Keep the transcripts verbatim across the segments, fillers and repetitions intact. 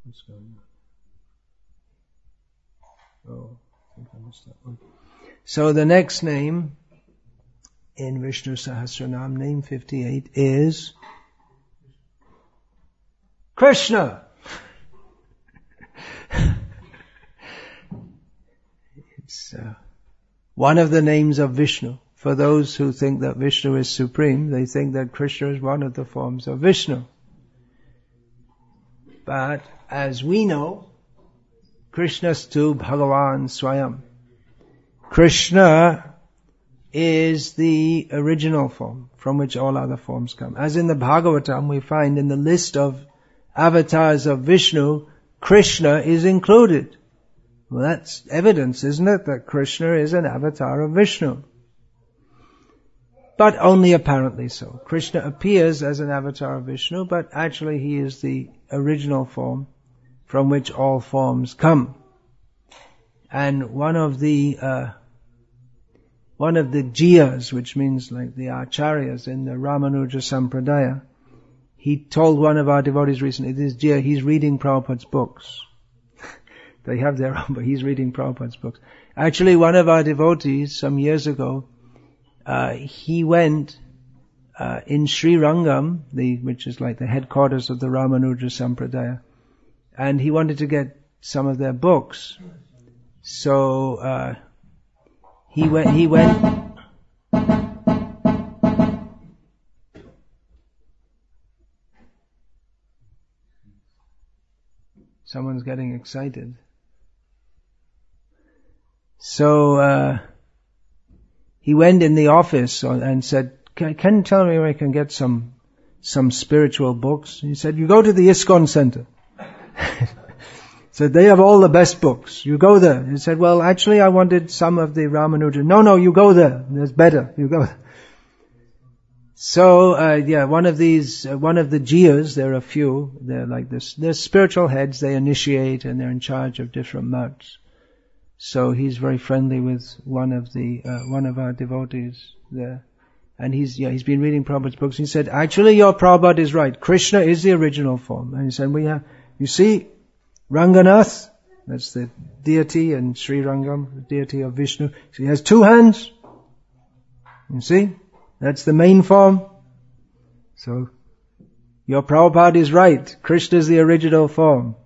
What's going on? Oh, I think I missed that one. So the next name in Vishnu Sahasranam, name fifty-eight, is Krishna. It's uh, one of the names of Vishnu. For those who think that Vishnu is supreme, they think that Krishna is one of the forms of Vishnu. But as we know, Krishnastu Bhagavan Swayam. Krishna is the original form from which all other forms come. As in the Bhagavatam, we find in the list of avatars of Vishnu, Krishna is included. Well, that's evidence, isn't it, that Krishna is an avatar of Vishnu. But only apparently so. Krishna appears as an avatar of Vishnu, but actually he is the original form from which all forms come. And one of the uh, one of the jiyas, which means like the acharyas in the Ramanuja Sampradaya, he told one of our devotees recently, this jiya, he's reading Prabhupada's books. They have their own, but he's reading Prabhupada's books. Actually, one of our devotees, some years ago, uh, he went uh, in Sri Rangam, the, which is like the headquarters of the Ramanuja Sampradaya, and he wanted to get some of their books. So uh, he went. He went. Someone's getting excited. So uh, he went in the office and said, "Can, can you tell me where I can get some some spiritual books?" He said, "You go to the ISKCON Center." So they have all the best books. You go there. He said, "Well, actually, I wanted some of the Ramanuja." "No, no, you go there. There's better. You go there." So, uh, yeah, one of these, uh, one of the jiyas, there are a few, they're like this, they're spiritual heads, they initiate and they're in charge of different mats. So he's very friendly with one of the, uh, one of our devotees there. And he's, yeah, he's been reading Prabhupada's books. He said, "Actually, your Prabhupada is right. Krishna is the original form." And he said, "We have, you see, Ranganath, that's the deity in Sri Rangam, the deity of Vishnu. So he has two hands. You see? That's the main form. So, your Prabhupada is right. Krishna is the original form."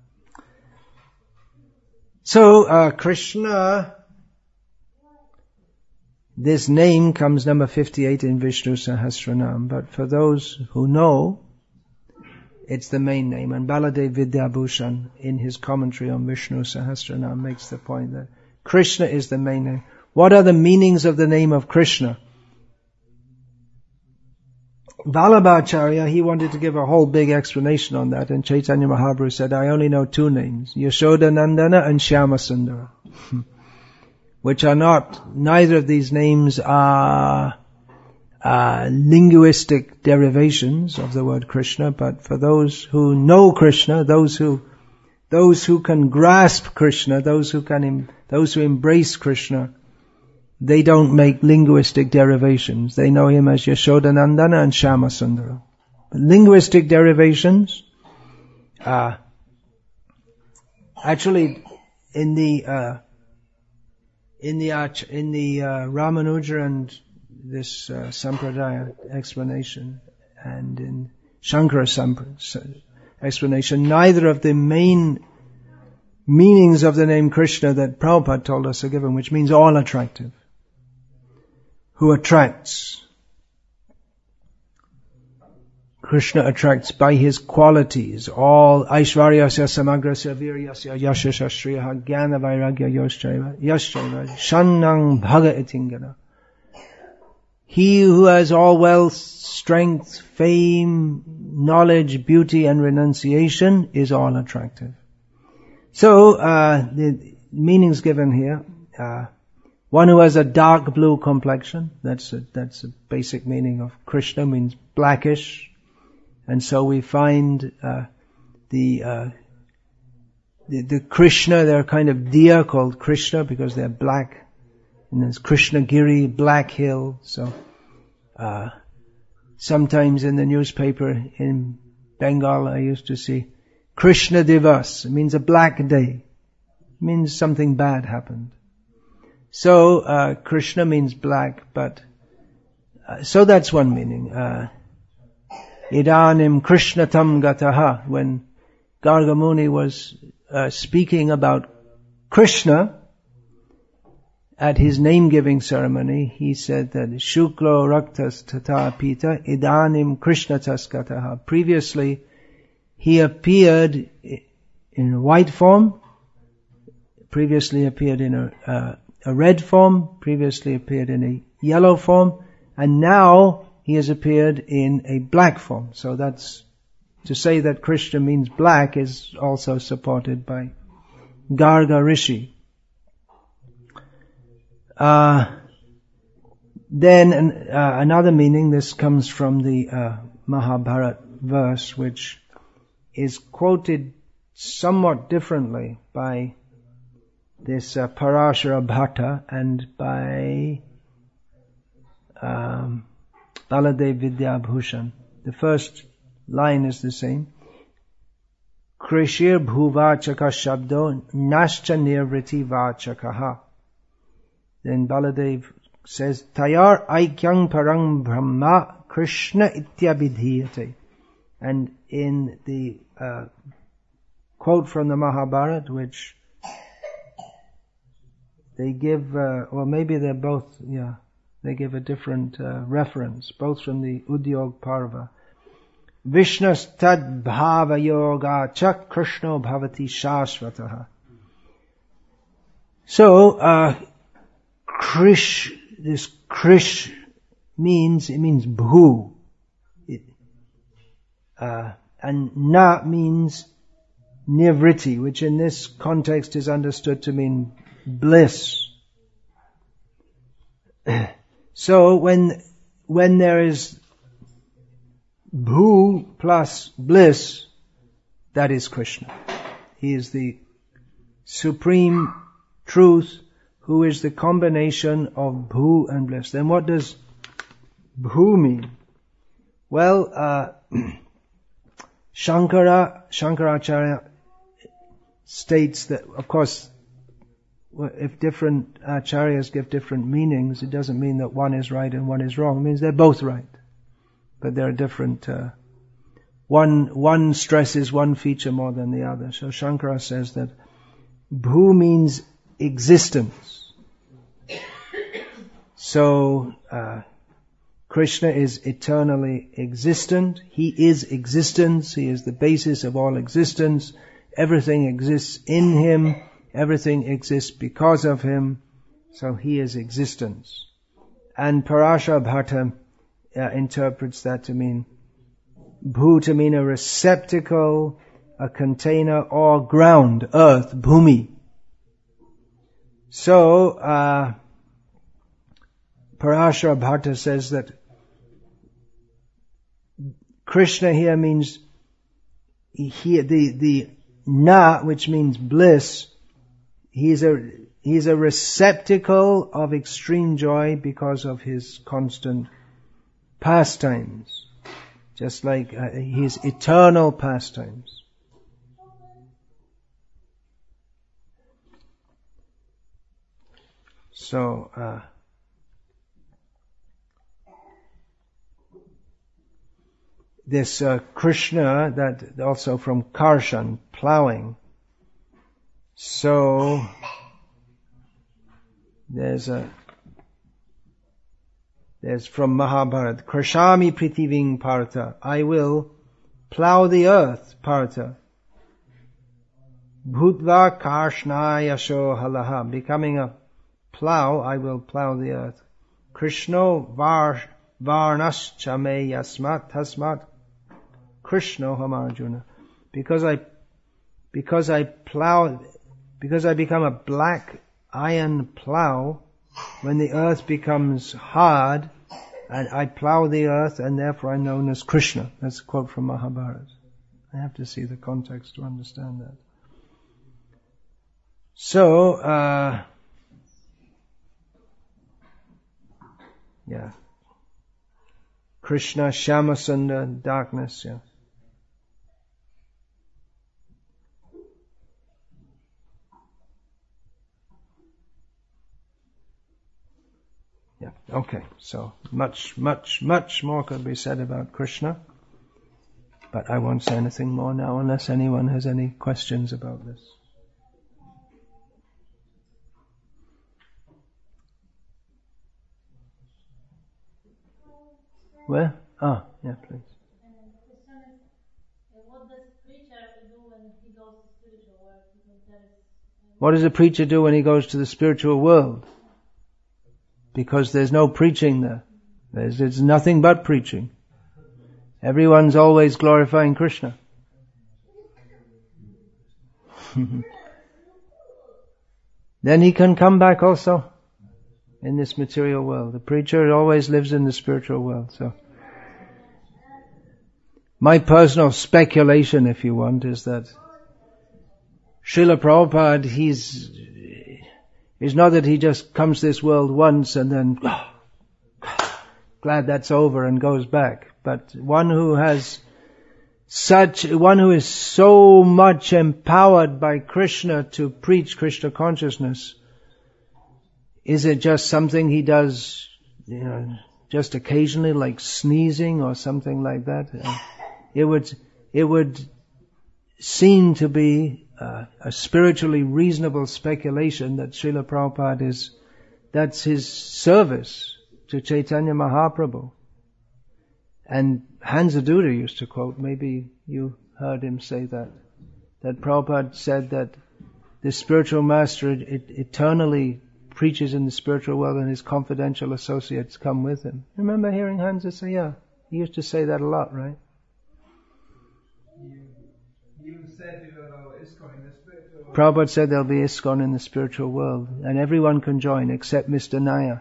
So, uh, Krishna, this name comes number fifty-eight in Vishnu Sahasranam, but for those who know, it's the main name. And Baladev Vidyabhushan, in his commentary on Vishnu Sahasranam, makes the point that Krishna is the main name. What are the meanings of the name of Krishna? Vallabhacharya, he wanted to give a whole big explanation on that, and Chaitanya Mahaprabhu said, "I only know two names, Yashoda Nandana and Shyamasundara," which are not, neither of these names are uh, linguistic derivations of the word Krishna, but for those who know Krishna, those who those who can grasp Krishna, those who can those who embrace Krishna, they don't make linguistic derivations. They know him as Yashodanandana and Shyamasundara. But linguistic derivations, uh, actually, in the uh, in the in the uh, Ramanuja and this uh, Sampradaya explanation, and in Shankara Sampradaya explanation, neither of the main meanings of the name Krishna that Prabhupada told us are given, which means all attractive. Who attracts? Krishna attracts by his qualities. All Aishvaryasya Samagrasya Viryasya Yashasya Shriyaha Jnana Vairagya Yoshchaiva Yashchaiva Shannang Bhaga Etingana. He who has all wealth, strength, fame, knowledge, beauty and renunciation is all attractive. So, uh, the meanings given here, uh, one who has a dark blue complexion, that's a, that's a basic meaning of Krishna, means blackish. And so we find uh, the, uh, the the Krishna, they're kind of deer called Krishna because they're black. And there's Krishnagiri, Black Hill. So uh, sometimes in the newspaper in Bengal I used to see Krishna Divas. It means a black day. It means something bad happened. So, uh, Krishna means black, but, uh, so that's one meaning. Uh, Idanim Krishnatam Gataha, when Garga Muni was uh, speaking about Krishna at his name-giving ceremony, he said that Shuklo Raktas Tata Pita Idanim Krishnatas Gataha. Previously, he appeared in white form, previously appeared in a, uh, a red form, previously appeared in a yellow form, and now he has appeared in a black form. So that's, to say that Krishna means black is also supported by Garga Rishi. Uh, then uh, another meaning, this comes from the uh, Mahabharata verse, which is quoted somewhat differentbhy by this uh, Parashara Bhatta and by um, Baladev Vidyabhushan. The first line is the same. Krishir bhuvachaka shabdo nascha nirvriti vachakaha. Then Baladev says, Tayar aikyang parang brahma Krishna ityabidhiyate. And in the uh, quote from the Mahabharata, which they give, uh, or maybe they're both, yeah, they give a different uh, reference, both from the Udyog Parva. Vishnas tad bhava yoga chak Krishno bhavati shashvataha. So, uh, Krish, this Krish means, it means bhu. It, uh, and na means nivritti, which in this context is understood to mean bliss. So when, when there is bhu plus bliss, that is Krishna. He is the supreme truth who is the combination of bhu and bliss. Then what does bhu mean? Well, uh, Shankara, Shankaracharya states that, of course, if different acharyas give different meanings, it doesn't mean that one is right and one is wrong. It means they're both right. But there are different, uh, one, one stresses one feature more than the other. So Shankara says that bhu means existence. So, uh, Krishna is eternally existent. He is existence. He is the basis of all existence. Everything exists in Him. Everything exists because of Him. So He is existence. And Parashara Bhatta uh, interprets that to mean bhu, to mean a receptacle, a container, or ground, earth, bhumi. So, uh, Parashara Bhatta says that Krishna here means he, the, the na, which means bliss. He's a, he's a receptacle of extreme joy because of his constant pastimes. Just like uh, his eternal pastimes. So, uh, this uh, Krishna, that also from Karshan, plowing. So, there's a, there's from Mahabharata, Krishami Pritiving Partha, I will plow the earth, Partha. Bhutva Karshnayasho Halaha, becoming a plow, I will plow the earth. Krishna var, Varnas Chame Yasmat Tasmat Krishna Hamarjuna. Because I, because I plow, because I become a black iron plow, when the earth becomes hard, and I plow the earth, and therefore I'm known as Krishna. That's a quote from Mahabharata. I have to see the context to understand that. So, uh, yeah. Krishna, Shyamasundar, darkness, yeah. Okay, so much, much, much more could be said about Krishna, but I won't say anything more now unless anyone has any questions about this. Where? Ah, yeah, please. What does a preacher do when he goes to the spiritual world? Because there's no preaching there. There's, it's nothing but preaching. Everyone's always glorifying Krishna. Then he can come back also in this material world. The preacher always lives in the spiritual world. So, my personal speculation, if you want, is that Srila Prabhupada, he's, it's not that he just comes to this world once and then, oh, glad that's over and goes back. But one who has such, one who is so much empowered by Krishna to preach Krishna consciousness, is it just something he does, you know, just occasionally, like sneezing or something like that? It would, it would seem to be uh, a spiritually reasonable speculation that Srila Prabhupada is, that's his service to Chaitanya Mahaprabhu. And Hansadutta used to quote, maybe you heard him say that, that Prabhupada said that the spiritual master it, it eternally preaches in the spiritual world and his confidential associates come with him. Remember hearing Hansa say, yeah, he used to say that a lot, right? You, you said you know, ISKCON in the spiritual world. Prabhupada said there'll be ISKCON in the spiritual world and everyone can join except Mister Naya.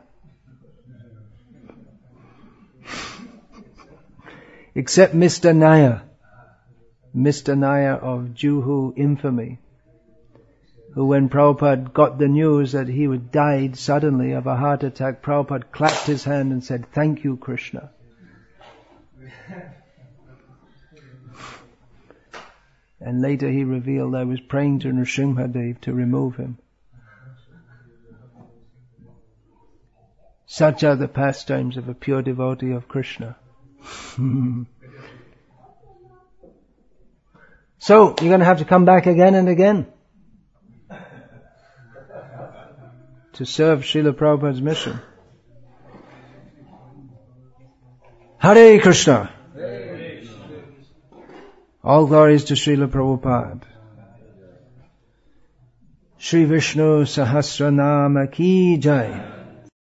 Except Mister Naya. Mister Naya of Juhu infamy, who when Prabhupada got the news that he would died suddenly of a heart attack, Prabhupada clapped his hand and said, "Thank you, Krishna." And later he revealed, I was praying to Nrsimhadev to remove him. Such are the pastimes of a pure devotee of Krishna. So, you're going to have to come back again and again to serve Srila Prabhupada's mission. Hare Krishna. All glories to Srila Prabhupada. Shri Vishnu Sahasranama Ki Jai.